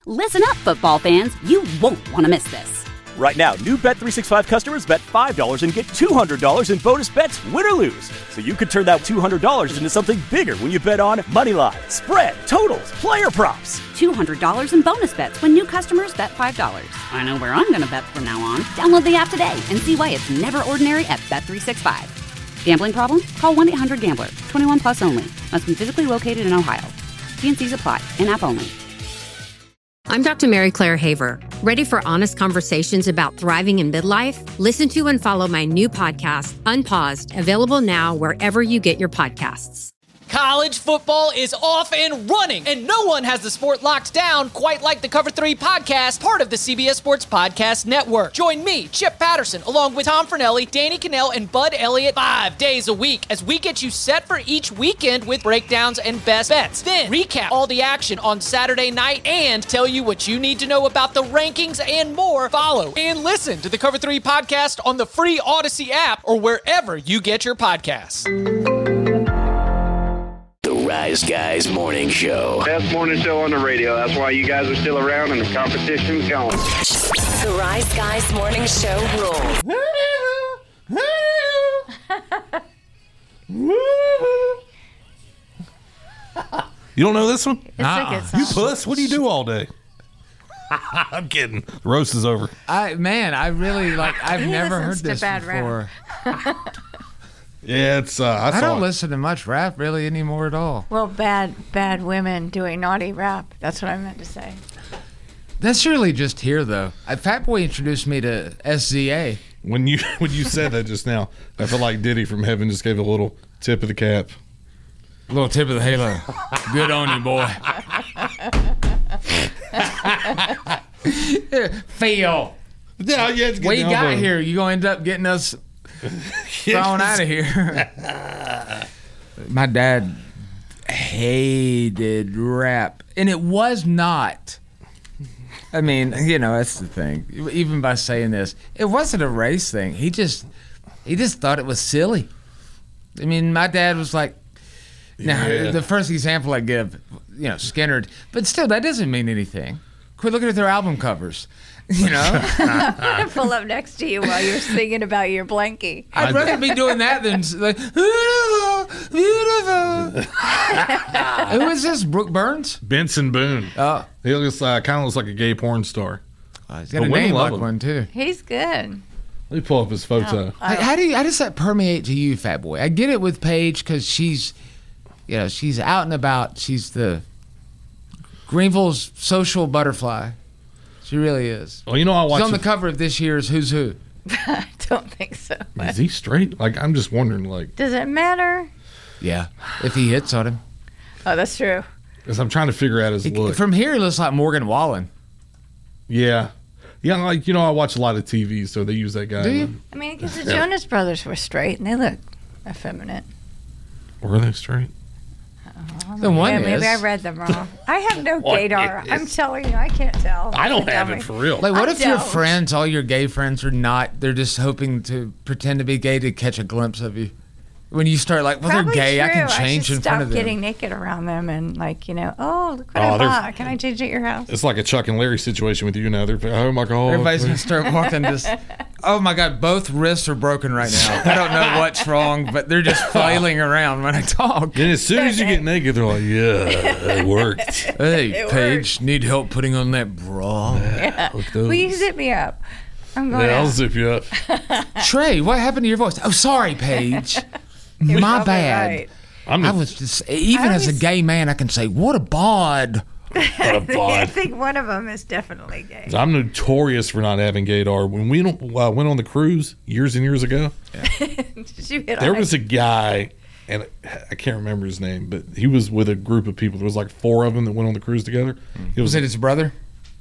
Listen up, football fans. You won't want to miss this. Right now, new Bet365 customers bet $5 and get $200 in bonus bets, win or lose. So you could turn that $200 into something bigger when you bet on money line, spread, totals, player props. $200 in bonus bets when new customers bet $5. I know where I'm going to bet from now on. Download the app today and see why it's never ordinary at Bet365. Gambling problem? Call 1-800-GAMBLER. 21 plus only. Must be physically located in Ohio. T&Cs apply. In-app only. I'm Dr. Mary Claire Haver. Ready for honest conversations about thriving in midlife? Listen to and follow my new podcast, Unpaused, available now wherever you get your podcasts. College football is off and running, and no one has the sport locked down quite like the Cover 3 podcast, part of the CBS Sports Podcast Network. Join me, Chip Patterson, along with Tom Fornelli, Danny Cannell, and Bud Elliott 5 days a week as we get you set for each weekend with breakdowns and best bets. Then recap all the action on Saturday night and tell you what you need to know about the rankings and more. Follow and listen to the Cover 3 podcast on the free Odyssey app or wherever you get your podcasts. Rise Guys Morning Show. Best morning show on the radio. That's why you guys are still around and the competition's going. The Rise Guys Morning Show rules. You don't know this one? It's a good song. You puss. What do you do all day? I'm kidding. The roast is over. I've never heard this bad before. Yeah, it's. I don't listen to much rap really anymore at all. Well, bad women doing naughty rap. That's what I meant to say. That's really just here though. Fat Boy introduced me to SZA. When you said that just now, I feel like Diddy from Heaven just gave a little tip of the cap. A little tip of the halo. Good on you, boy. Phil. Yeah, it's what you got here? You gonna end up getting us thrown out of here. My dad hated rap, and it was not. I mean, that's the thing. Even by saying this, it wasn't a race thing. He just thought it was silly. I mean, my dad was like, now the first example I give, Skynyrd, but still, that doesn't mean anything. Quit looking at their album covers. I'm going to pull up next to you while you're singing about your blankie. I'd rather be doing that than like, beautiful. Who is this? Brooke Burns? Benson Boone. Oh. He looks kind of looks like a gay porn star. He's got a name like one, too. He's good. Let me pull up his photo. How does that permeate to you, Fat Boy? I get it with Paige because she's out and about. She's the Greenville's social butterfly. She really is. Well, I watched. She's on the cover of this year's Who's Who. I don't think so. Is he straight? I'm just wondering, Does it matter? Yeah, if he hits on him. Oh, that's true. Because I'm trying to figure out his look. From here, he looks like Morgan Wallen. Yeah. Yeah, I watch a lot of TV, so they use that guy. Do you? I mean, because the Jonas Brothers were straight, and they look effeminate. Were they straight? The one is. Maybe I read them wrong. I have no gaydar. I'm telling you, I can't tell. I don't have it for real. Like, what if your friends, all your gay friends, are not? They're just hoping to pretend to be gay to catch a glimpse of you. When you start they're gay, true. I can change in front of them. Stop getting naked around them and oh, look what I bought. Can I change at your house? It's like a Chuck and Larry situation with you now. They're, oh my God. Everybody's going to start walking oh my God, both wrists are broken right now. I don't know what's wrong, but they're just flailing around when I talk. And as soon as you get naked, they're like, yeah, it worked. Hey, Paige, need help putting on that bra? Yeah. Please zip me up. I'm going I'll zip you up. Trey, what happened to your voice? Oh, sorry, Paige. My bad. Right. I was just, as a gay man, I can say, what a bod. What a bod. I think one of them is definitely gay. I'm notorious for not having gaydar. When we went on the cruise years and years ago, there was a guy, and I can't remember his name, but he was with a group of people. There was like 4 of them that went on the cruise together. Was it his brother?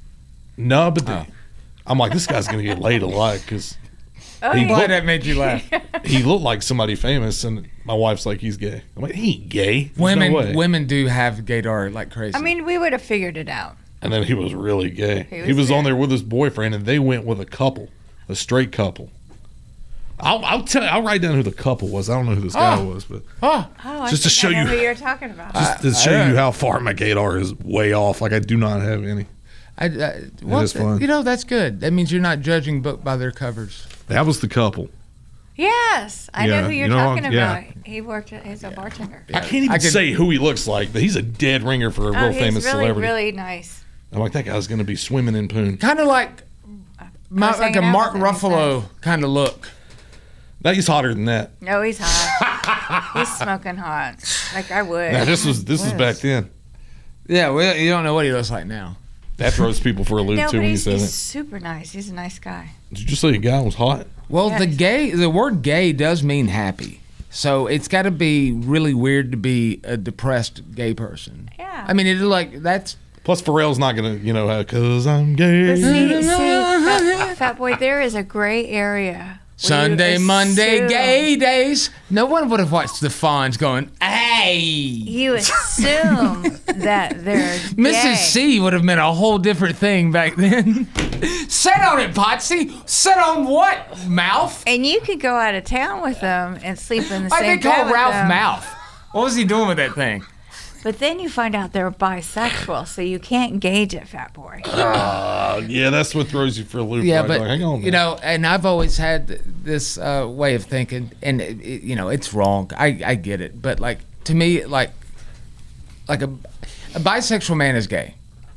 No, but I'm like, this guy's going to get laid a lot because... Why that made you laugh? He looked like somebody famous, and my wife's like, he's gay. I'm like, he ain't gay. Women do have gaydar like crazy. I mean, we would have figured it out. And then he was really gay. He was on there with his boyfriend, and they went with a straight couple. I'll write down who the couple was. I don't know who this guy was, but just to show you who you're talking about. Just to show you how far my gaydar is way off. Like I do not have any. is fun. You know, that's good. That means you're not judging book by their covers. That was the couple. Yes, I know who you're talking about. He worked as a bartender. I can't even say who he looks like, but he's a dead ringer for a real famous celebrity. Really nice. I'm like, that guy's going to be swimming in poon. Kind of like a Mark Ruffalo kind of look. No, he's hotter than that. No, he's hot. He's smoking hot. Like I would. Now, this was back then. Yeah, well, you don't know what he looks like now. That throws people for a loop too when you say that. He's super nice. He's a nice guy. Did you just say a guy was hot? Well, the word gay does mean happy. So it's got to be really weird to be a depressed gay person. Yeah. I mean, it's like that's. Plus, Pharrell's not going to, because I'm gay. But see, Fat Boy, there is a gray area. Sunday, Monday, gay days. No one would have watched the Fonz going, hey. You assume that they're gay. Mrs. C would have meant a whole different thing back then. Sit on it, Potsy. Sit on what, mouth? And you could go out of town with them and sleep in the same bed. They call Ralph Mouth. What was he doing with that thing? But then you find out they're bisexual, so you can't gauge it, Fat Boy. Yeah, that's what throws you for a loop. Yeah, right? but, like, hang on, and I've always had this way of thinking, and, it's wrong. I get it. But, like, to me, like a bisexual man is gay.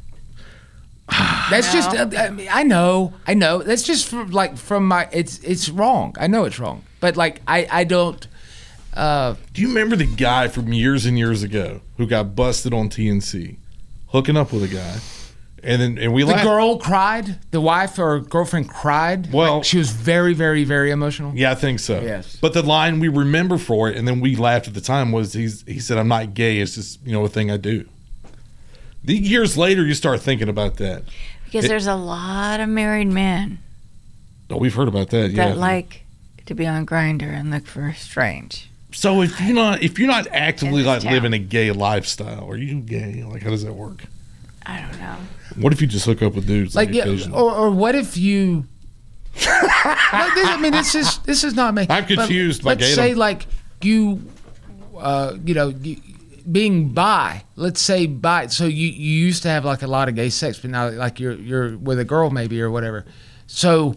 That's just, I know. That's just from my, it's wrong. I know it's wrong. But, like, I don't. Do you remember the guy from years and years ago who got busted on TNC hooking up with a guy, and we laughed? The girl cried. The wife or girlfriend cried. Well, like she was very, very, very emotional. Yeah, I think so. Yes. But the line we remember for it, and then we laughed at the time, was he said, "I'm not gay. It's just a thing I do." The years later, you start thinking about that because there's a lot of married men. Oh, we've heard about that. Yeah. That like to be on Grindr and look for strange. So if you're not actively like living a gay lifestyle, are you gay? Like, how does that work? I don't know. What if you just hook up with dudes? Like or what if you? This is not me. I'm confused by let's say like you, being bi. Let's say bi. So you used to have like a lot of gay sex, but now like you're with a girl maybe or whatever. So.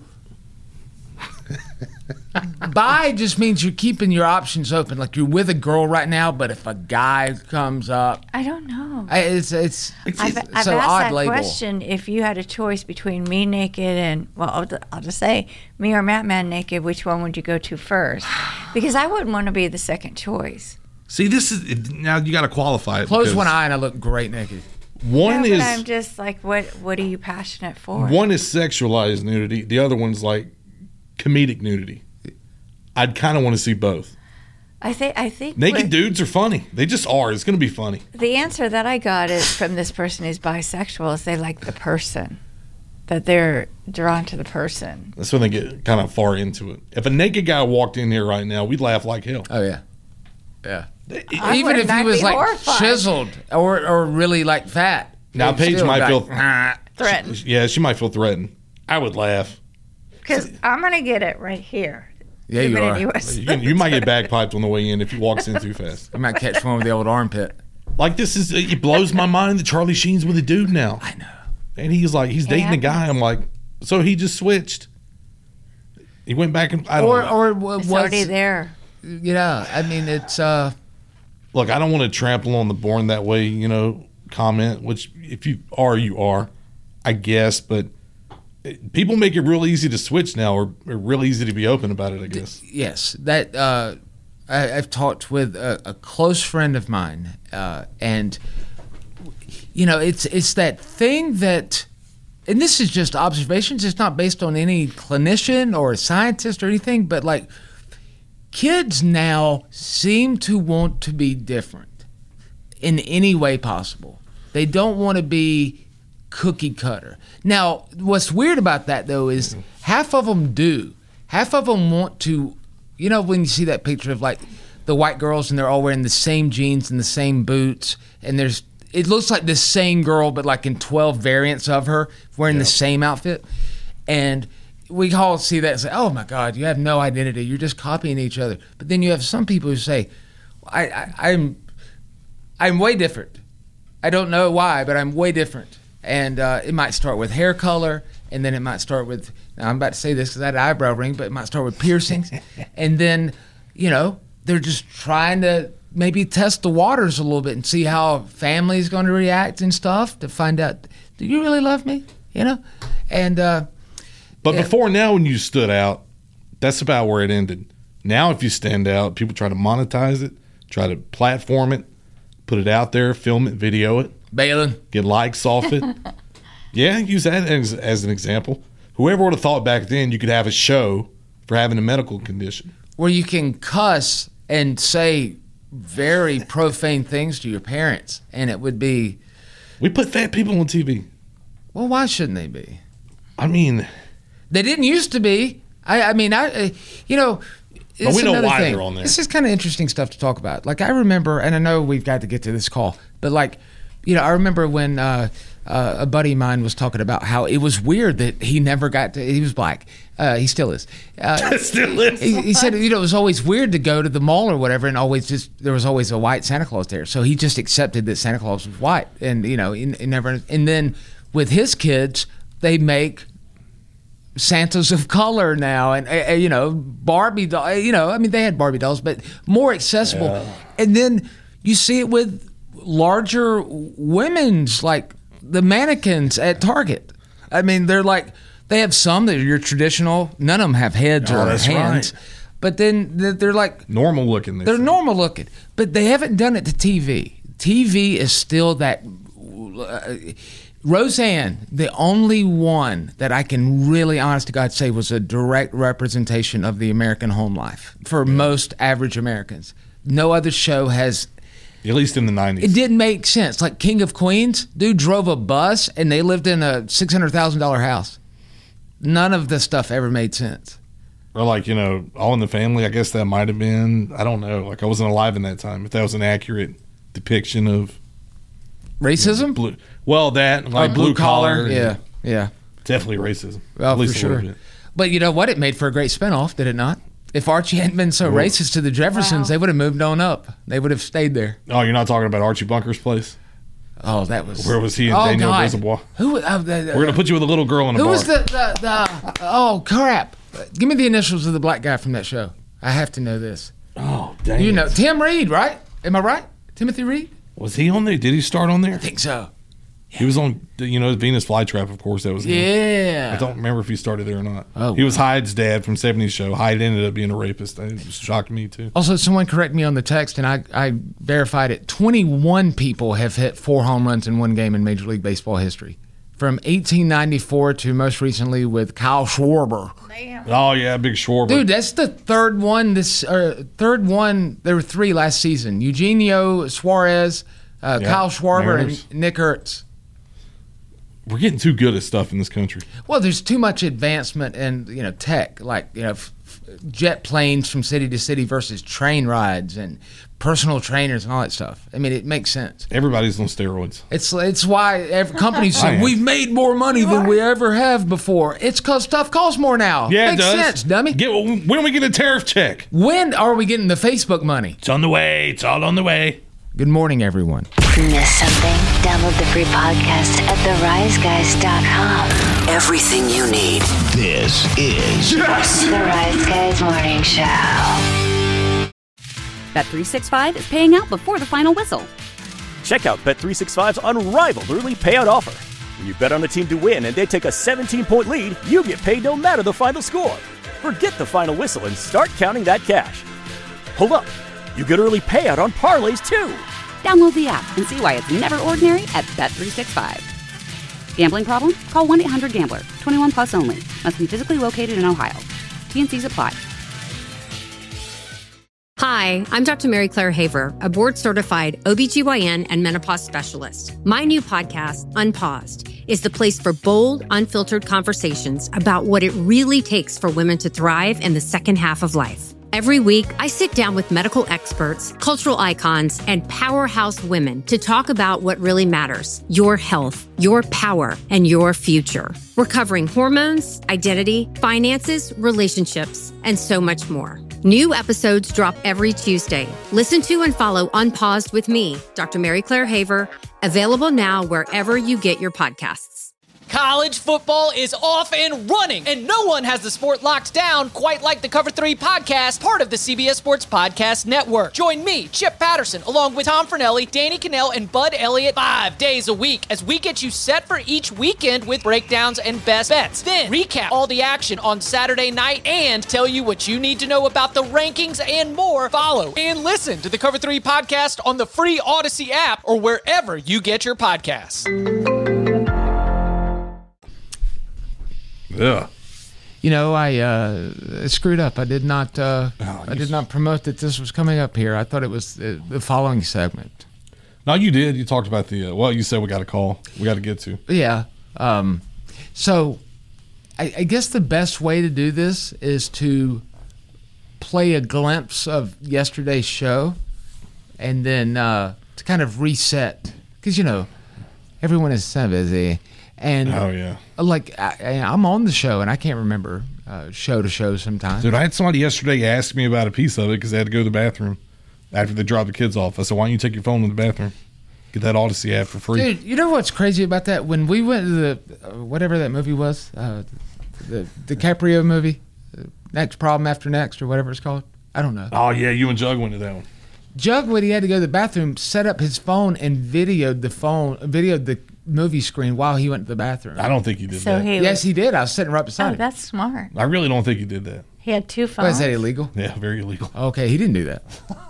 Bi just means you're keeping your options open. Like you're with a girl right now, but if a guy comes up, I don't know. It's I've so asked odd that label. question. If you had a choice between me naked and I'll just say me or Matt Man naked, which one would you go to first? Because I wouldn't want to be the second choice. See, this is now you got to qualify it. Close one eye and I look great naked. But I'm just like, what are you passionate for? One is sexualized nudity. The other one's like comedic nudity. I'd kind of want to see both. I think naked dudes are funny. They just are. It's going to be funny. The answer that I got is from this person who's bisexual is they like the person, that they're drawn to the person. That's when they get kind of far into it. If a naked guy walked in here right now, we'd laugh like hell. Oh yeah, yeah. Even if he was like horrified. Chiseled or really like fat. Now Paige might feel threatened. Yeah, she might feel threatened. I would laugh. Because I'm going to get it right here. Yeah, you are. You might get bagpiped on the way in if he walks in too fast. I might catch one with the old armpit. Like it blows my mind that Charlie Sheen's with a dude now. I know. And he's dating a guy. I'm like, so he just switched. He went back and it's already there. Yeah, I mean it's. Look, I don't want to trample on the born that way, comment. Which if you are, you are, I guess. But people make it real easy to switch now, or real easy to be open about it, I guess. Yes, that I've talked with a close friend of mine, and it's that thing that, and this is just observations. It's not based on any clinician or scientist or anything, but like kids now seem to want to be different in any way possible. They don't want to be cookie cutter. Now, what's weird about that though is half of them do. Half of them want to, when you see that picture of like the white girls and they're all wearing the same jeans and the same boots, and it looks like the same girl but like in 12 variants of her wearing the same outfit, and we all see that and say, oh my God, you have no identity, you're just copying each other. But then you have some people who say, I'm way different. I don't know why, but I'm way different. And it might start with hair color, and then it might start with, now I'm about to say this because I had an eyebrow ring, but it might start with piercings. And then, they're just trying to maybe test the waters a little bit and see how family's going to react and stuff to find out, do you really love me? And but before now, when you stood out, that's about where it ended. Now, if you stand out, people try to monetize it, try to platform it, put it out there, film it, video it, Balin, get likes off it. Yeah, use that as an example. Whoever would have thought back then you could have a show for having a medical condition where you can cuss and say very profane things to your parents, and it would be. We put fat people on TV. Well, why shouldn't they be? I mean, they didn't used to be. I mean, but we know why they're on there. This is kind of interesting stuff to talk about. Like, I remember, and I know we've got to get to this call, but I remember when a buddy of mine was talking about how it was weird that he never got to. He was black. He still is. Still is. He said, it was always weird to go to the mall or whatever, and there was always a white Santa Claus there. So he just accepted that Santa Claus was white, and he never. And then with his kids, they make Santas of color now, and Barbie doll. They had Barbie dolls, but more accessible. Yeah. And then you see it with larger women's, like the mannequins at Target. I mean, they have some that are your traditional. None of them have heads or hands. Right. But then they're like normal looking. They're normal looking, but they haven't done it to TV. TV is still that. Roseanne, the only one that I can really, honest to God, say was a direct representation of the American home life for most average Americans. No other show has. At least in the 90s. It didn't make sense. Like King of Queens, dude drove a bus and they lived in a $600,000 house. None of the stuff ever made sense. Or All in the Family, I guess that might have been, I don't know. Like, I wasn't alive in that time. If that was an accurate depiction of racism? Blue collar. Yeah. Definitely racism. Well, at least for sure. A little bit. But you know what? It made for a great spinoff, did it not? If Archie hadn't been so racist to the Jeffersons, They would have moved on up. They would have stayed there. Oh, you're not talking about Archie Bunker's place? Oh, that was. Where was he and Daniel Reservoir? We're going to put you with a little girl in a bar. Who was the oh, crap. Give me the initials of the black guy from that show. I have to know this. Oh, dang. Tim Reed, right? Am I right? Timothy Reed? Was he on there? Did he start on there? I think so. He was on, Venus Flytrap, of course. That was him. Yeah. I don't remember if he started there or not. Oh, he was Hyde's dad from 70s Show. Hyde ended up being a rapist. It shocked me, too. Also, someone correct me on the text, and I verified it. 21 people have hit 4 home runs in one game in Major League Baseball history. From 1894 to most recently with Kyle Schwarber. Damn. Oh, yeah, big Schwarber. Dude, that's the third one. There were 3 last season. Eugenio Suarez, Kyle Schwarber, and Nick Ertz. We're getting too good at stuff in this country. Well, there's too much advancement in tech, like jet planes from city to city versus train rides and personal trainers and all that stuff. I mean, it makes sense. Everybody's on steroids. It's why companies say we've made more money than we ever have before. It's because stuff costs more now. Yeah, makes sense, dummy. When we get a tariff check? When are we getting the Facebook money? It's on the way. It's all on the way. Good morning, everyone. Miss something? Download the free podcast at theriseguys.com. Everything you need. This is The Rise Guys Morning Show. Bet365 is paying out before the final whistle. Check out Bet365's unrivaled early payout offer. When you bet on a team to win and they take a 17-point lead, you get paid no matter the final score. Forget the final whistle and start counting that cash. Hold up. You get early payout on parlays, too. Download the app and see why it's never ordinary at Bet365. Gambling problem? Call 1-800-GAMBLER. 21 plus only. Must be physically located in Ohio. T&Cs apply. Hi, I'm Dr. Mary Claire Haver, a board-certified OBGYN and menopause specialist. My new podcast, Unpaused, is the place for bold, unfiltered conversations about what it really takes for women to thrive in the second half of life. Every week, I sit down with medical experts, cultural icons, and powerhouse women to talk about what really matters: your health, your power, and your future. We're covering hormones, identity, finances, relationships, and so much more. New episodes drop every Tuesday. Listen to and follow Unpaused with me, Dr. Mary Claire Haver, Available now wherever you get your podcasts. College football is off and running, and no one has the sport locked down quite like the Cover 3 podcast, part of the CBS Sports Podcast Network. Join me, Chip Patterson, along with Tom Fornelli, Danny Cannell, and Bud Elliott 5 days a week as we get you set for each weekend with breakdowns and best bets. Then recap all the action on Saturday night and tell you what you need to know about the rankings and more. Follow and listen to the Cover 3 podcast on the free Odyssey app or wherever you get your podcasts. Yeah. You know, I screwed up. I did not promote that this was coming up here. I thought it was the following segment. No, you did. You talked about you said we got a call. We got to get to. Yeah. So I guess the best way to do this is to play a glimpse of yesterday's show and then to kind of reset. Because, everyone is so busy. And I'm on the show, and I can't remember show to show sometimes. Dude, I had somebody yesterday ask me about a piece of it because they had to go to the bathroom after they dropped the kids off. I said, why don't you take your phone to the bathroom? Get that Odyssey app for free. Dude, you know what's crazy about that? When we went to the, whatever that movie was, the DiCaprio movie, Next Problem After Next, or whatever it's called. I don't know. Oh, yeah, you and Jug went to that one. Jug, when he had to go to the bathroom, set up his phone and videoed the movie screen while he went to the bathroom. I don't think he did that. Yes, he did. I was sitting right beside him. Oh, that's smart. I really don't think he did that. He had 2 phones. Why, is that illegal? Yeah, very illegal. Okay, he didn't do that.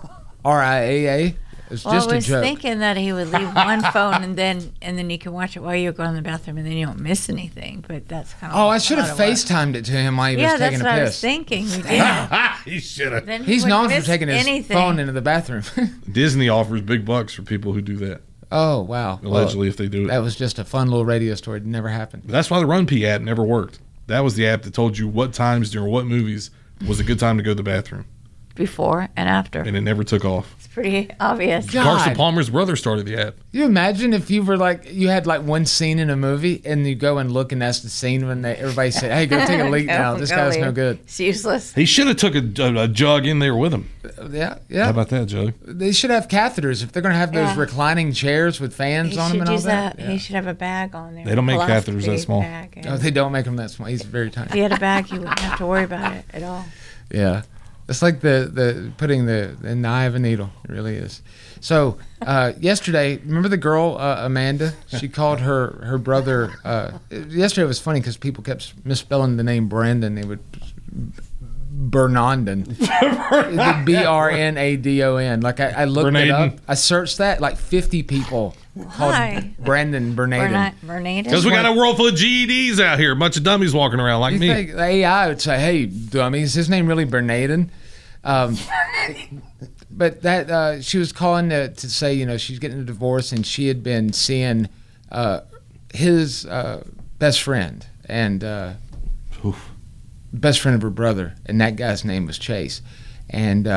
RIAA. It's just a joke. I was thinking that he would leave one phone and then you can watch it while you're going to the bathroom and then you don't miss anything. But that's kind of. Oh, I should have FaceTimed it to him while he was taking a piss. Yeah, that's what I was thinking. You did. He should have. He's known for taking his phone into the bathroom. Disney offers big bucks for people who do that. Oh, wow. Allegedly, if they do it. That was just a fun little radio story. It never happened. That's why the Run P app never worked. That was the app that told you what times during what movies was a good time to go to the bathroom. Before and after. And it never took off. It's pretty obvious. Carson Palmer's brother started the app. You imagine if you were you had one scene in a movie and you go and look and that's the scene when everybody said, hey, go take a leak now. This guy's no good. It's useless. He should have took a Jug in there with him. Yeah. How about that, Jug? They should have catheters if they're going to have those reclining chairs with fans on them and all that. He should have a bag on there. They don't make catheters that small. Oh, they don't make them that small. He's very tiny. If he had a bag, you wouldn't have to worry about it at all. Yeah. It's like the putting in the eye of a needle. It really is. So yesterday, remember the girl Amanda? She called her brother. Yesterday was funny because people kept misspelling the name Brandon. They would Bernardon, Brnadon. I looked it up. I searched that. 50 people called Brandon Bernardon. Because we got a world full of GEDs out here. A bunch of dummies walking around like me. Think the AI would say, hey, dummy, is his name really Bernardon? But that she was calling to say, she's getting a divorce and she had been seeing his best friend and best friend of her brother, and that guy's name was Chase. And,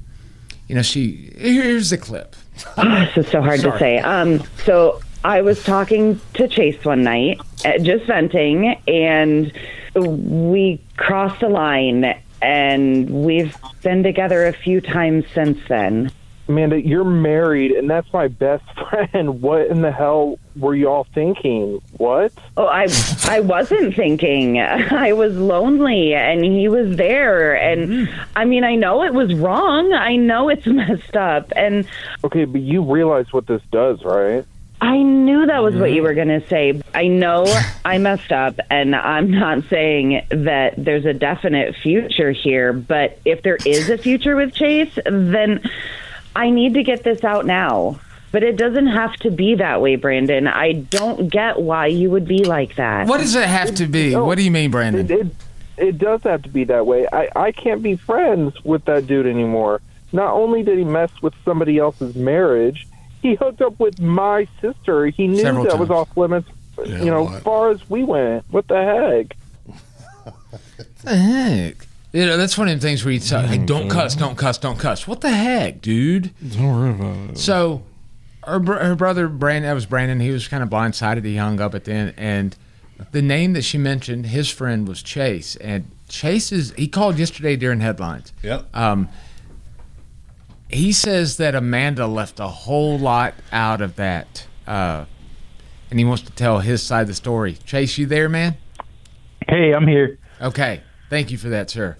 here's the clip. This is so hard to say. So I was talking to Chase one night, just venting, and we crossed a line, and we've been together a few times since then. Amanda, you're married, and that's my best friend. What in the hell were y'all thinking? What? Oh, I wasn't thinking. I was lonely, and he was there. And, I mean, I know it was wrong. I know it's messed up. And okay, but you realize what this does, right? I knew that was what you were going to say. I know I messed up, and I'm not saying that there's a definite future here. But if there is a future with Chase, then I need to get this out now. But it doesn't have to be that way, Brandon. I don't get why you would be like that. What does it have to be? What do you mean, Brandon? It does have to be that way. I can't be friends with that dude anymore. Not only did he mess with somebody else's marriage, he hooked up with my sister. He knew that was off limits, as far as we went. What the heck? What the heck? That's one of the things where you say, hey, don't cuss, don't cuss, don't cuss. What the heck, dude? Don't worry about it. So her brother, Brandon, that was Brandon, he was kind of blindsided. He hung up at the end. And the name that she mentioned, his friend was Chase. And Chase he called yesterday during headlines. Yep. He says that Amanda left a whole lot out of that and he wants to tell his side of the story. Chase, you there, man? Hey, I'm here. Okay. Thank you for that, sir.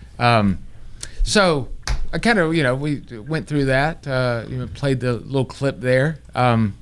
So I kind of, we went through that, played the little clip there. I'd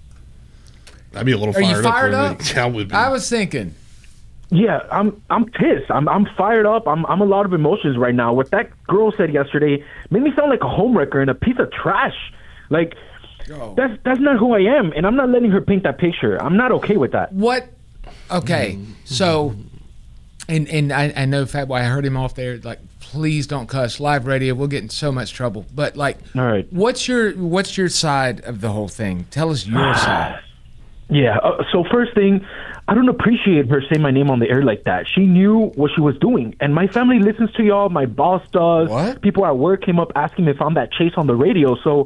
be a little fired up. Are you fired up? I would be. I was thinking. Yeah, I'm pissed. I'm fired up. I'm a lot of emotions right now. What that girl said yesterday made me sound like a homewrecker and a piece of trash. Like, that's not who I am, and I'm not letting her paint that picture. I'm not okay with that. What? Okay, so, and I know Fatboy, I heard him off there, like, please don't cuss. Live radio, we'll get in so much trouble. But, like, all right. What's your side of the whole thing? Tell us your side. Yeah, so first thing, I don't appreciate her saying my name on the air like that. She knew what she was doing. And my family listens to y'all. My boss does. What? People at work came up asking me if I'm that Chase on the radio. So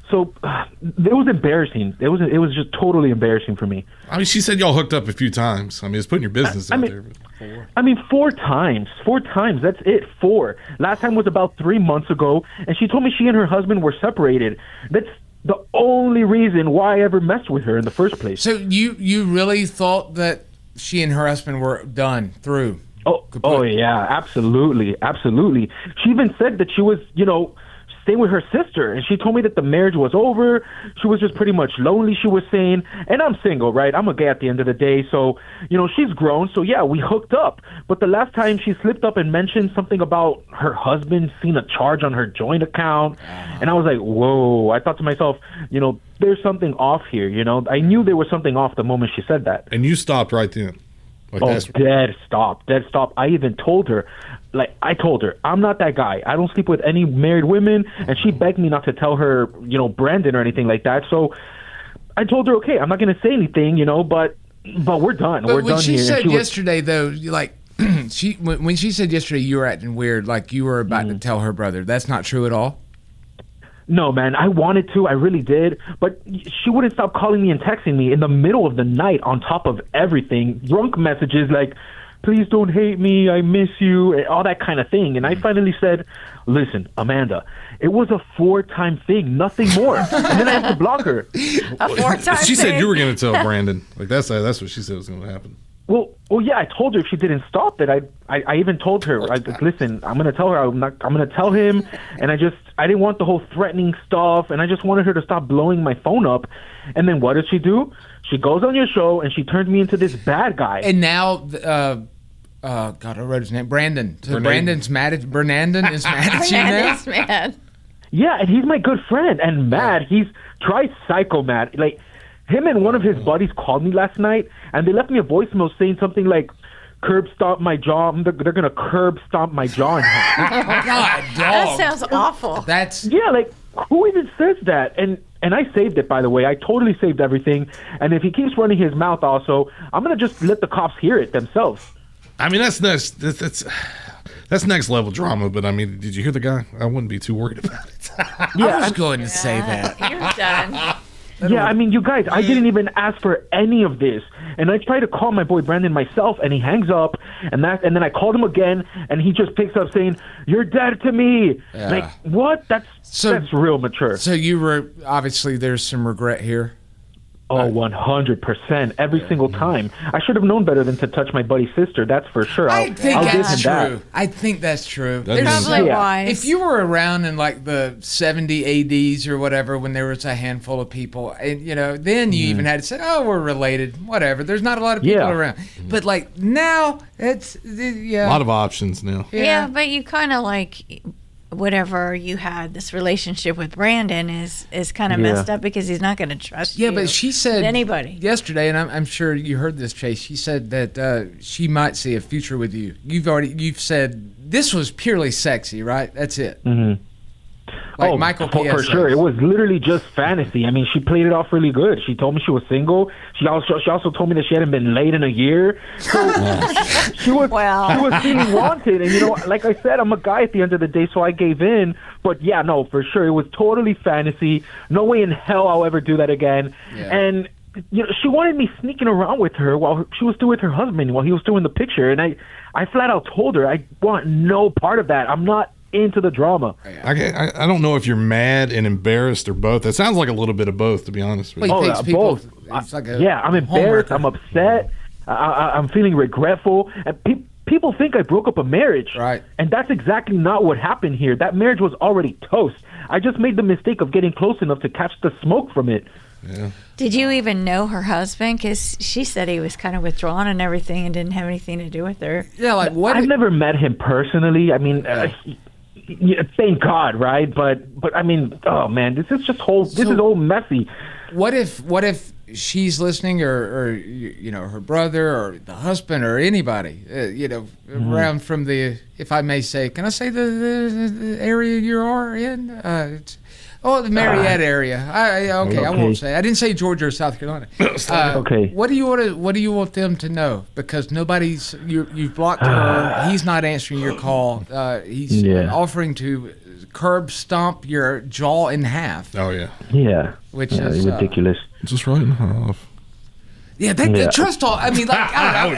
it was embarrassing. It was just totally embarrassing for me. I mean, she said y'all hooked up a few times. I mean, it's putting your business out there. I mean, 4 times. 4 times. That's it. 4. Last time was about 3 months ago. And she told me she and her husband were separated. That's the only reason why I ever messed with her in the first place. So you really thought that she and her husband were done through? Oh yeah, absolutely. She even said that she was, staying with her sister, and she told me that the marriage was over. She was just pretty much lonely, she was saying. And I'm single, right? I'm a gay at the end of the day, so, she's grown. So yeah, we hooked up. But the last time she slipped up and mentioned something about her husband seeing a charge on her joint account, and I was like, whoa. I thought to myself, there's something off here, I knew there was something off the moment she said that. And you stopped right then. Dead stop. I even told her, I'm not that guy. I don't sleep with any married women, and she begged me not to tell her, Brandon or anything like that. So I told her, okay, I'm not going to say anything, but we're done. But we're when done she here. said yesterday, though, when she said yesterday you were acting weird, like you were about to tell her brother, that's not true at all? No, man, I wanted to. I really did. But she wouldn't stop calling me and texting me in the middle of the night on top of everything. Drunk messages like, please don't hate me, I miss you, all that kind of thing. And I finally said, listen, Amanda, it was a 4-time thing, nothing more. And then I had to block her. A 4-time She thing? said you were going to tell Brandon. Like that's what she said was going to happen. Well, yeah, I told her if she didn't stop it. I even told her, listen, I'm going to tell her, I'm going to tell him. And I didn't want the whole threatening stuff. And I just wanted her to stop blowing my phone up. And then what does she do? She goes on your show and she turned me into this bad guy. And now, God, I wrote his name, Brandon. So Brandon's mad at Bernandon is mad at you now? Bernandon's mad. Yeah, and he's my good friend. And mad, he's tri-psycho mad. Like, him and one of his buddies called me last night, and they left me a voicemail saying something like, curb stomp my jaw. They're going to curb stomp my jaw. God, dog. That sounds awful. Yeah, like, who even says that? And I saved it, by the way. I totally saved everything. And if he keeps running his mouth also, I'm going to just let the cops hear it themselves. I mean, that's next level drama, but I mean, did you hear the guy? I wouldn't be too worried about it. Yeah, I was going to say that. You're done. Yeah, I mean, you guys, I didn't even ask for any of this. And I tried to call my boy Brandon myself, and he hangs up. And then I called him again, and he just picks up saying, "You're dead to me." Yeah. Like, what? That's real mature. So you were, obviously, there's some regret here. Oh, 100%. Every single time. I should have known better than to touch my buddy's sister. That's for sure. I think I'll that's give him true. that. I think that's true. Probably wise. If you were around in like the 70 ADs or whatever, when there was a handful of people, and then you even had to say, "Oh, we're related." Whatever. There's not a lot of people around. But like now, it's a lot of options now. Yeah, but you kind of like whatever you had this relationship with Brandon is kind of messed up because he's not going to trust you. Yeah, but she said anybody yesterday, and I'm sure you heard this, Chase. She said that she might see a future with you. You've said this was purely sexy, right? That's it. Mm-hmm. Like Michael P.S. for sure. It was literally just fantasy. I mean, she played it off really good. She told me she was single. She also told me that she hadn't been laid in a year. So she was feeling wanted. And like I said, I'm a guy at the end of the day, so I gave in. But yeah, no, for sure, it was totally fantasy. No way in hell I'll ever do that again. Yeah. And she wanted me sneaking around with her while she was still with her husband, while he was still in the picture. And I flat out told her I want no part of that. I'm not into the drama. I don't know if you're mad and embarrassed or both. It sounds like a little bit of both, to be honest with you. Both. I'm embarrassed. I'm upset. I'm feeling regretful. And people think I broke up a marriage. Right. And that's exactly not what happened here. That marriage was already toast. I just made the mistake of getting close enough to catch the smoke from it. Yeah. Did you even know her husband? Because she said he was kind of withdrawn and everything and didn't have anything to do with her. Yeah, like what? I've never met him personally. I mean, thank God, right? But I mean, oh man, this is all messy. What if she's listening, or you know, her brother or the husband or anybody, around from the, if I may say, can I say the area you are in? The Marietta area. I won't say. I didn't say Georgia or South Carolina. Okay. What do you want them to know? Because you've blocked her. He's not answering your call. He's offering to curb stomp your jaw in half. Oh yeah. Yeah. Which is ridiculous. Just right in half. Yeah, trust all. I mean, like,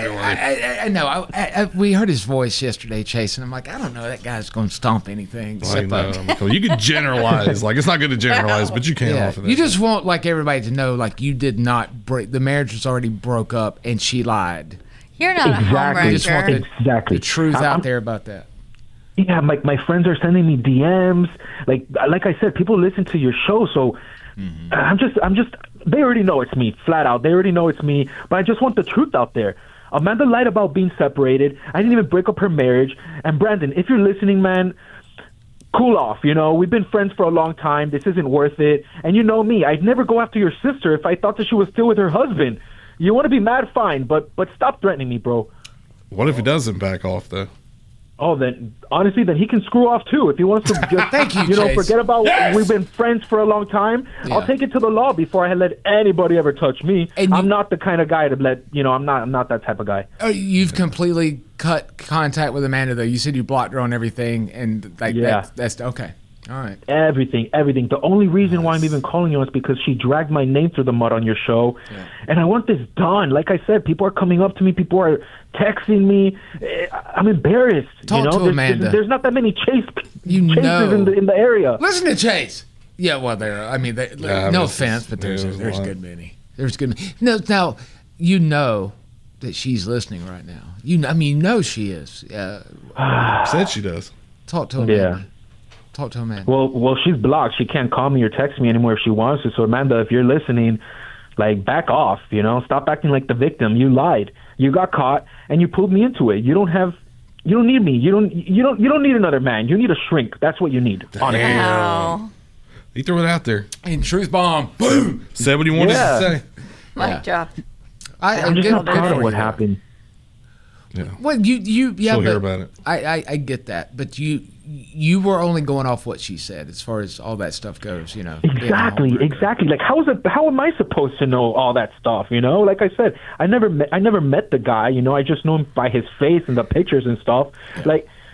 I know. We heard his voice yesterday, Chase, and I'm like, I don't know, that guy's going to stomp anything. You could generalize. Like, it's not good to generalize, but you can't offer that. You just want, like, everybody to know, like, you did not break. The marriage was already broke up, and she lied. You're not a homewrecker. You just want the truth out there about that. Yeah, my friends are sending me DMs. Like I said, people listen to your show, so I'm just. They already know it's me, flat out. They already know it's me, but I just want the truth out there. Amanda lied about being separated. I didn't even break up her marriage. And Brandon, if you're listening, man, cool off. You know, we've been friends for a long time. This isn't worth it. And you know me, I'd never go after your sister if I thought that she was still with her husband. You want to be mad, fine, but stop threatening me, bro. What if he doesn't back off, though? Oh, then honestly, then he can screw off too if he wants to. Just, Thank you, Chase. Forget about. We've been friends for a long time. Yeah. I'll take it to the law before I let anybody ever touch me. And I'm not the kind of guy to let. I'm not that type of guy. Oh, you've completely cut contact with Amanda, though. You said you blocked her on everything, and that's okay. All right. Everything. The only reason why I'm even calling you is because she dragged my name through the mud on your show. Yeah. And I want this done. Like I said, people are coming up to me. People are texting me. I'm embarrassed. Talk to Amanda. There's not that many chases in the area. Listen to Chase. Yeah, well, no offense, but there's good many. There's good many. No, now, you know that she's listening right now. You know she is. Said she does. Talk to Amanda. Yeah. Talk to Amanda. Well, she's blocked. She can't call me or text me anymore if she wants to. So, Amanda, if you're listening, back off. Stop acting like the victim. You lied. You got caught, and you pulled me into it. You don't need me. You don't need another man. You need a shrink. That's what you need. Honestly. Wow. He threw it out there. And truth bomb. Boom. Said what he wanted to say. Mic drop. I'm just not proud of what happened. Yeah. Well, you She'll hear about it. I get that, but you were only going off what she said as far as all that stuff goes. Exactly. Like how am I supposed to know all that stuff? Like I said, I never met the guy. I just know him by his face and the pictures and stuff. Yeah.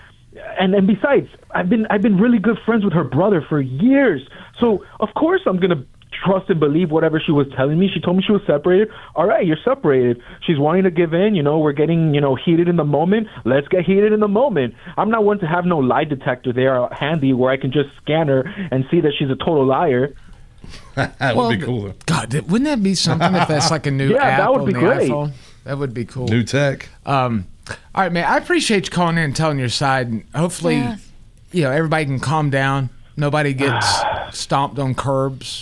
And besides, I've been really good friends with her brother for years. So of course I'm gonna trust and believe whatever she was telling me. She told me she was separated. All right, you're separated. She's wanting to give in. We're getting, heated in the moment. Let's get heated in the moment. I'm not one to have no lie detector there handy where I can just scan her and see that she's a total liar. That would be cool, though. God, wouldn't that be something if that's like a new app that would on be the great. iPhone? That would be cool. New tech. All right, man. I appreciate you calling in and telling your side. And hopefully, everybody can calm down. Nobody gets stomped on curbs.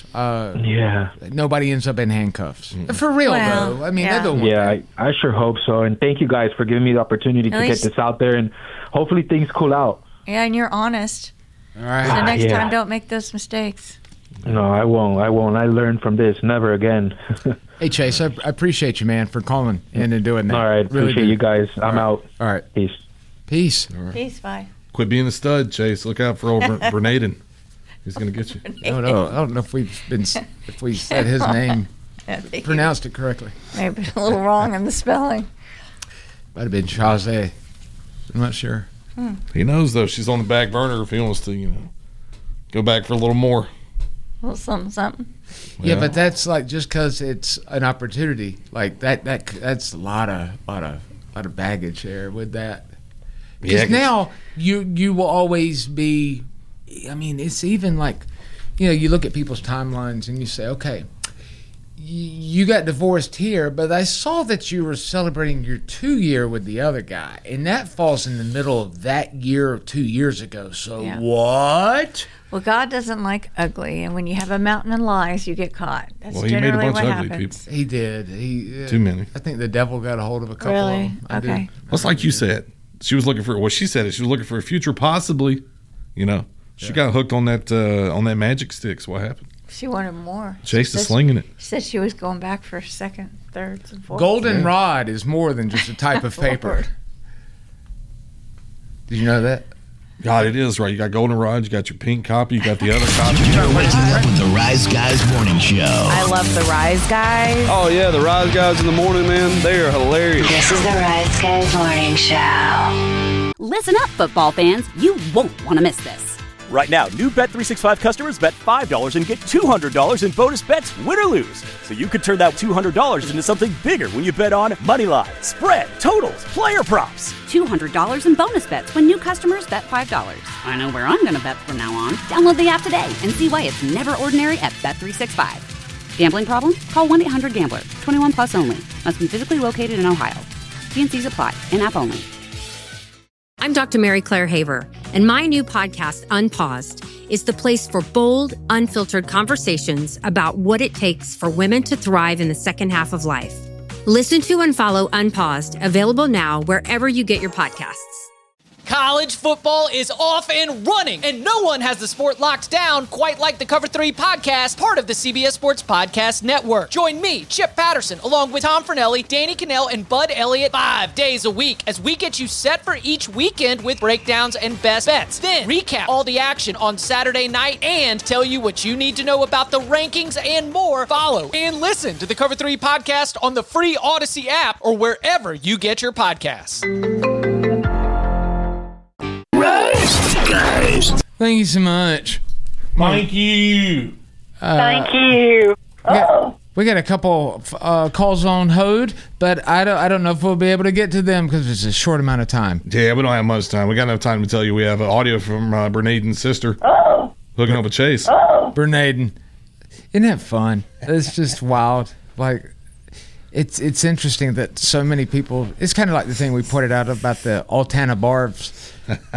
Nobody ends up in handcuffs. For real, though. I mean, I sure hope so. And thank you guys for giving me the opportunity to get this out there. And hopefully things cool out. Yeah, and you're honest. All right. So next time, don't make those mistakes. No, I won't. I learned from this. Never again. Hey, Chase, I appreciate you, man, for calling in and doing that. All right. Really appreciate you guys. I'm out. All right. Peace. Peace. Right. Peace. Bye. Quit being a stud, Chase. Look out for old Bernaden. He's going to get you. No. I don't know if we said his name, pronounced it correctly. Maybe a little wrong in the spelling. Might have been Chazé. I'm not sure. He knows, though. She's on the back burner if he wants to, go back for a little more. A little something. Yeah, but that's just because it's an opportunity. That's a lot of baggage there with that. Because now you will always be. I mean, it's even like, you look at people's timelines and you say, okay, you got divorced here, but I saw that you were celebrating your 2-year with the other guy, and that falls in the middle of that year 2 years ago. So what? Well, God doesn't like ugly, and when you have a mountain of lies, you get caught. That's he made a bunch what of ugly happens. people. He did. Too many. I think the devil got a hold of a couple Really? of them. Okay. Well, it's like you said. She was looking for. Well, she said it. She was looking for a future, possibly. She got hooked on that magic sticks. What happened? She wanted more. Chase is slinging it. She said she was going back for second, thirds, and fourths. Goldenrod is more than just a type of paper. Did you know that? God, it is, right? You got goldenrod, you got your pink copy, you got the other copy. You're waking up with the Rise Guys Morning Show. I love the Rise Guys. Oh, yeah, the Rise Guys in the morning, man. They are hilarious. This is the Rise Guys Morning Show. Listen up, football fans. You won't want to miss this. Right now, new Bet365 customers bet $5 and get $200 in bonus bets, win or lose. So you could turn that $200 into something bigger when you bet on moneyline, spread, totals, player props. $200 in bonus bets when new customers bet $5. I know where I'm going to bet from now on. Download the app today and see why it's never ordinary at Bet365. Gambling problem? Call 1-800-GAMBLER. 21 plus only. Must be physically located in Ohio. T&Cs apply. In-app only. I'm Dr. Mary Claire Haver, and my new podcast, Unpaused, is the place for bold, unfiltered conversations about what it takes for women to thrive in the second half of life. Listen to and follow Unpaused, available now wherever you get your podcasts. College football is off and running, and no one has the sport locked down quite like the Cover 3 podcast, part of the CBS Sports Podcast Network. Join me, Chip Patterson, along with Tom Fornelli, Danny Cannell, and Bud Elliott 5 days a week as we get you set for each weekend with breakdowns and best bets. Then recap all the action on Saturday night and tell you what you need to know about the rankings and more. Follow and listen to the Cover 3 podcast on the free Odyssey app or wherever you get your podcasts. Guys. Thank you so much. Thank you. Thank you. We got a couple calls on hold, but I don't know if we'll be able to get to them because it's a short amount of time. Yeah, we don't have much time. We got enough time to tell you we have audio from Bernaden's sister hooking up with Chase. Bernaden. Isn't that fun? It's just wild. Like, it's interesting that so many people. It's kind of like the thing we pointed out about the Altana Barbs.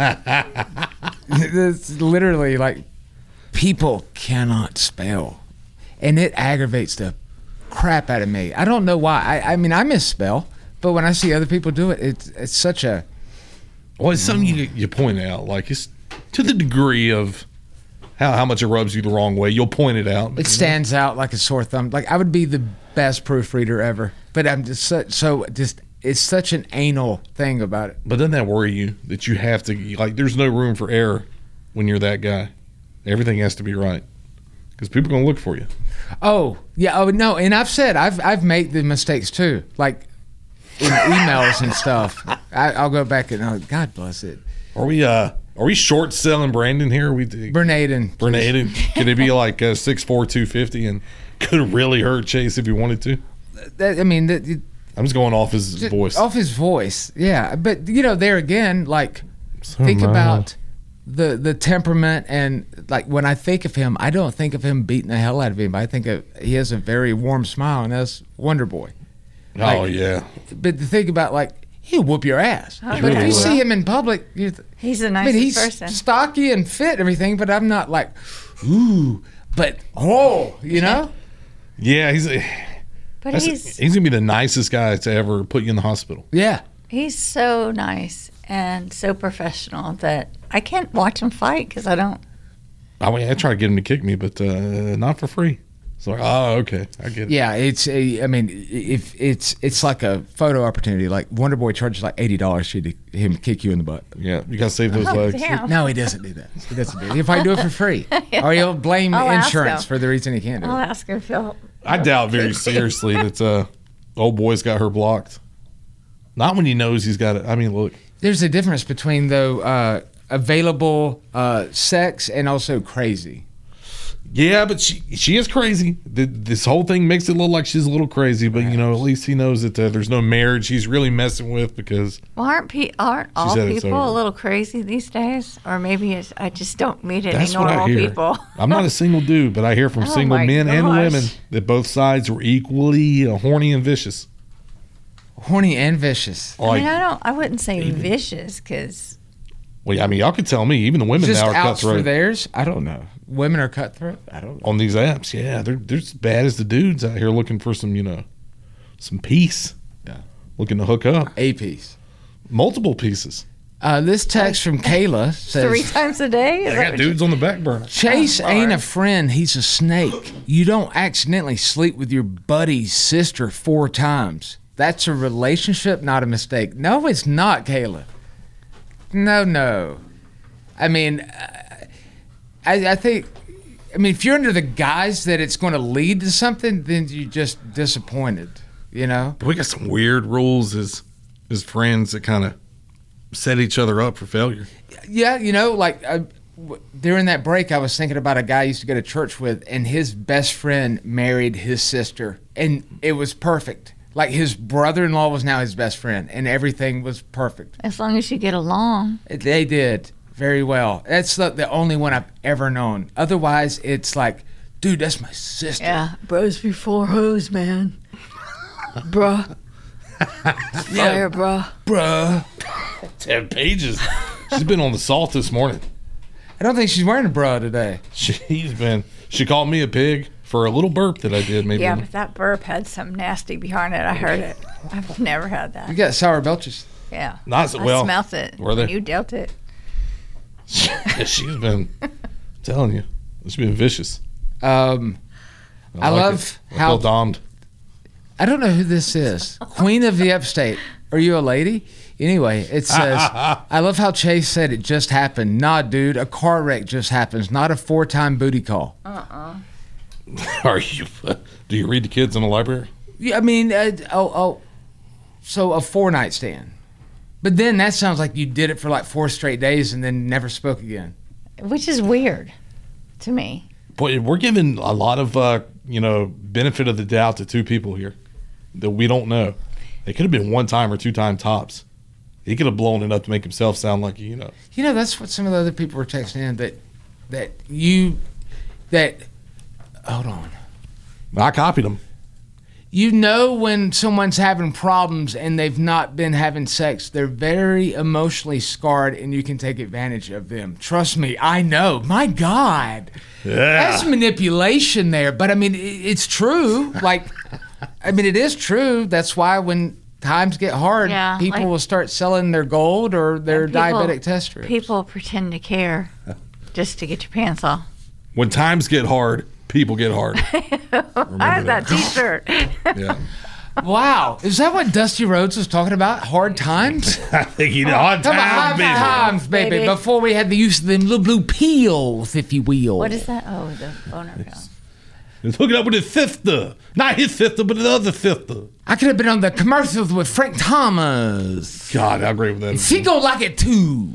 It's literally like people cannot spell, and it aggravates the crap out of me. I don't know why. I mean, I misspell, but when I see other people do it, it's such a. Well, it's something you point out, like it's to the degree of how much it rubs you the wrong way. You'll point it out. It stands out like a sore thumb. Like I would be the best proofreader ever, but I'm just it's such an anal thing about it. But doesn't that worry you that you have to, like, there's no room for error when you're that guy? Everything has to be right because people are going to look for you. Oh, yeah. Oh, no. And I've said I've made the mistakes too, like in emails and stuff. I'll go back and God bless it. Are we short selling Brandon here? Bernaden. Could it be like 6'4", 250 and could really hurt Chase if he wanted to? I'm just going off his voice. Off his voice, yeah. But, there again, like, think about the temperament and, like, when I think of him, I don't think of him beating the hell out of anybody. I think he has a very warm smile, and that's Wonder Boy. Like, yeah. But to think about, like, he'll whoop your ass. But if you see him in public, he's the nicest person. He's stocky and fit and everything, but I'm not like, ooh, but, Yeah, he's he's gonna be the nicest guy to ever put you in the hospital. Yeah, he's so nice and so professional that I can't watch him fight because I don't. I try to get him to kick me, but not for free. So okay, I get it. Yeah, if it's like a photo opportunity. Like Wonder Boy charges like $80 to him to kick you in the butt. Yeah, you gotta save those legs. Damn. No, he doesn't do that. He doesn't do it. He'll probably do it for free, or he'll blame insurance for the reason he can't do it. I'll ask him if he'll. I doubt very seriously that old boy's got her blocked. Not when he knows he's got it. I mean, look. There's a difference between though available sex and also crazy. Yeah, but she is crazy. This whole thing makes it look like she's a little crazy, but at least he knows that there's no marriage he's really messing with because. Well, aren't all people a little crazy these days? Or maybe I just don't meet any normal people. I'm not a single dude, but I hear from single men and women that both sides were equally horny and vicious. Horny and vicious. I wouldn't say vicious because. Well, I mean, y'all could tell me. Even the women now are cutthroat. For theirs? I don't know. Women are cutthroat? I don't know. On these apps, yeah. They're as bad as the dudes out here looking for some, some peace. Yeah. Looking to hook up. A piece. Multiple pieces. This text from Kayla says... 3 times a day? I got dudes on the back burner. Chase ain't a friend. He's a snake. You don't accidentally sleep with your buddy's sister 4 times. That's a relationship, not a mistake. No, it's not, Kayla. No. I mean, I think, if you're under the guise that it's going to lead to something, then you're just disappointed, But we got some weird rules as friends that kind of set each other up for failure. Yeah, during that break, I was thinking about a guy I used to go to church with, and his best friend married his sister, and it was perfect. Like his brother-in-law was now his best friend, and everything was perfect. As long as you get along. They did very well. That's the only one I've ever known. Otherwise, it's like, dude, that's my sister. Yeah, bros before hoes, man. Bruh. Fire, bruh. 10 pages. She's been on the salt this morning. I don't think she's wearing a bra today. She called me a pig for a little burp that I did. Maybe. Yeah, but that burp had some nasty behind it. I heard it. I've never had that. You got sour belches. Yeah. I smelt it. Were they? You dealt it. She's been telling you. She's been vicious. I love how I feel domed. I don't know who this is. Queen of the Upstate. Are you a lady? Anyway, it says, I love how Chase said it just happened. Nah, dude, a car wreck just happens, not a 4-time booty call. Are you? Do you read to kids in the library? Yeah, so a 4-night stand. But then that sounds like you did it for like 4 straight days and then never spoke again. Which is weird to me. Boy, we're giving a lot of, benefit of the doubt to 2 people here that we don't know. It could have been 1 time or 2 time tops. He could have blown it up to make himself sound like, that's what some of the other people were texting in hold on. I copied them. When someone's having problems and they've not been having sex, they're very emotionally scarred and you can take advantage of them. Trust me, I know. My God. Yeah. That's manipulation there. But, it's true. It is true. That's why when times get hard, people will start selling their gold or their diabetic test strips. People pretend to care just to get your pants off. When times get hard, people get hard. I have that T-shirt. Yeah. Wow. Is that what Dusty Rhodes was talking about? Hard times? I think he did. Hard times, baby. Before we had the use of them little blue pills, if you will. What is that? Oh, the boner pill. He's hooking up with his sister. Not his sister, but the other sister. I could have been on the commercials with Frank Thomas. God, I agree with that. She gonna like it too.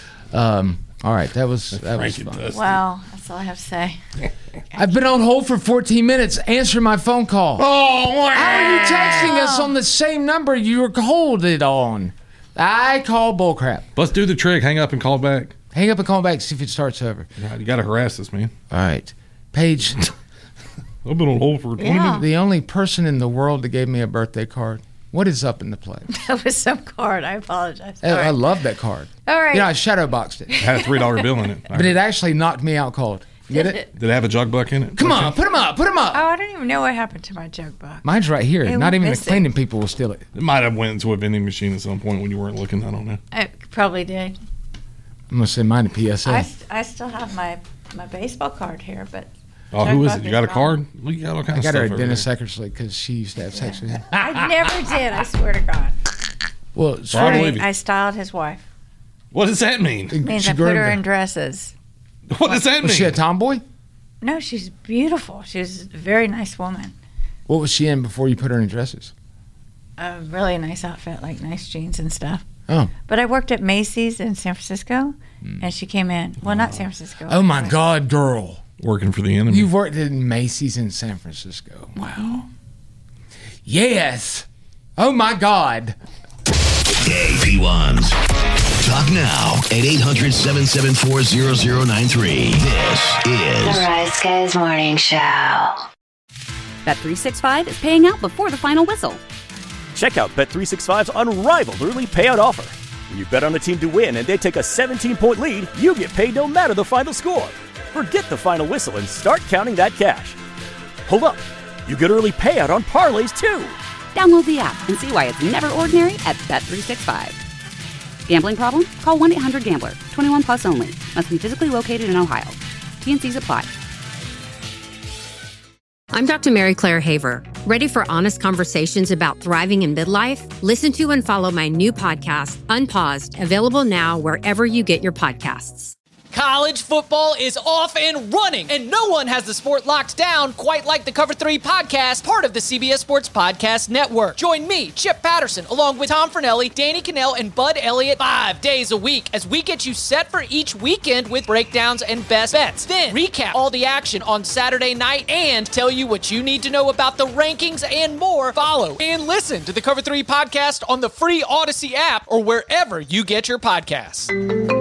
All right, that was fun. Wow, that's all I have to say. I've been on hold for 14 minutes. Answer my phone call. Oh, wow. How are you texting us on the same number you were holding on? I call bullcrap. Let's do the trick. Hang up and call back. Hang up and call back. See if it starts over. You got to harass us, man. All right, Paige. I've been on hold for 20 minutes. The only person in the world that gave me a birthday card. What is up in the play? That was some card. I apologize. I love that card. All right. I shadow boxed it. It had a $3 bill in it. But it actually knocked me out cold. Get it? Did it have a jug buck in it? Come on, put him up. Oh, I don't even know what happened to my jug buck. Mine's right here. Not even the cleaning people will steal it. It might have went into a vending machine at some point when you weren't looking. I don't know. It probably did. I'm going to send mine to PSA. I still have my baseball card here, but... Oh, who is it? You got a card? Well, you got all kinds of stuff. I got her at Dennis Eckersley because she used to have sex with him. I never did, I swear to God. Well, I styled his wife. What does that mean? It means I put her in dresses. What does that mean? Was she a tomboy? No, she's beautiful. She's a very nice woman. What was she in before you put her in dresses? A really nice outfit, like nice jeans and stuff. Oh. But I worked at Macy's in San Francisco, and she came in. Well, not San Francisco. Oh, my God, girl. working for the enemy. You've worked in Macy's in San Francisco. Wow. Yes. Oh, my God. Hey, P1s. Talk now at 800-774-0093. This is The Rise Guys Morning Show. Bet365 is paying out before the final whistle. Check out Bet365's unrivaled early payout offer. When you bet on a team to win and they take a 17-point lead, you get paid no matter the final score. Forget the final whistle and start counting that cash. Hold up. You get early payout on parlays, too. Download the app and see why it's never ordinary at Bet365. Gambling problem? Call 1-800-GAMBLER. 21 plus only. Must be physically located in Ohio. T&Cs apply. I'm Dr. Mary Claire Haver. Ready for honest conversations about thriving in midlife? Listen to and follow my new podcast, Unpaused, available now wherever you get your podcasts. College football is off and running, and no one has the sport locked down quite like the Cover 3 podcast, part of the CBS Sports Podcast Network. Join me, Chip Patterson, along with Tom Fornelli, Danny Cannell, and Bud Elliott 5 days a week as we get you set for each weekend with breakdowns and best bets. Then recap all the action on Saturday night and tell you what you need to know about the rankings and more. Follow and listen to the Cover 3 podcast on the free Odyssey app or wherever you get your podcasts.